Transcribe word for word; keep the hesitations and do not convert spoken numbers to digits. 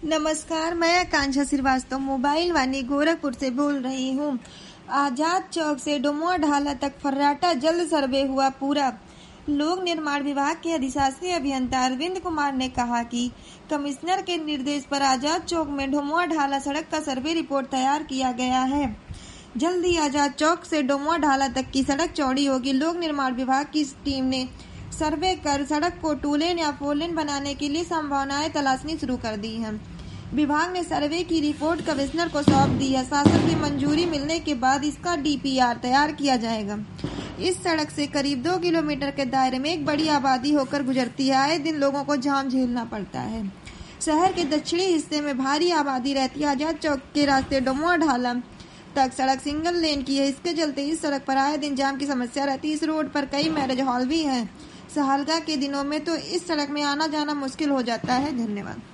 नमस्कार, मैं आकांक्षा श्रीवास्तव मोबाइल वानी गोरखपुर से बोल रही हूँ। आजाद चौक से डुमोर ढाला तक फर्राटा जल्द सर्वे हुआ पूरा। लोक निर्माण विभाग के अधिशासी अभियंता अरविंद कुमार ने कहा कि कमिश्नर के निर्देश पर आजाद चौक में डुमोर ढाला सड़क का सर्वे रिपोर्ट तैयार किया गया है। जल्द ही आजाद चौक से डुमोर ढाला तक की सड़क चौड़ी होगी। लोक निर्माण विभाग की टीम ने सर्वे कर सड़क को टू लेन या फोर लेन बनाने के लिए संभावनाएं तलाशनी शुरू कर दी हैं। विभाग ने सर्वे की रिपोर्ट कमिश्नर को सौंप दी है। शासन की मंजूरी मिलने के बाद इसका डी पी आर तैयार किया जाएगा। इस सड़क से करीब दो किलोमीटर के दायरे में एक बड़ी आबादी होकर गुजरती है। आए दिन लोगों को जाम झेलना पड़ता है। शहर के दक्षिणी हिस्से में भारी आबादी रहती है। आजाद चौक के रास्ते डुमोर ढाला तक सड़क सिंगल लेन की है। इसके चलते इस सड़क पर आए दिन जाम की समस्या रहती है। इस रोड पर कई मैरिज हॉल भी हैं। सहालगा के दिनों में तो इस सड़क में आना जाना मुश्किल हो जाता है। धन्यवाद।